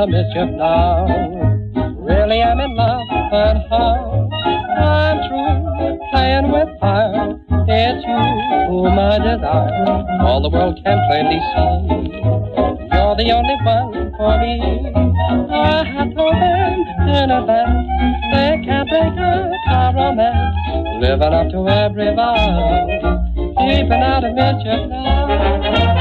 of mischief now. Really I'm in love, but how? I'm through playing with fire. It's you whom I desire. All the world can plainly see you're the only one for me. I have told them in advance they can't break up our romance. Living up to every vow, keeping out of mischief now.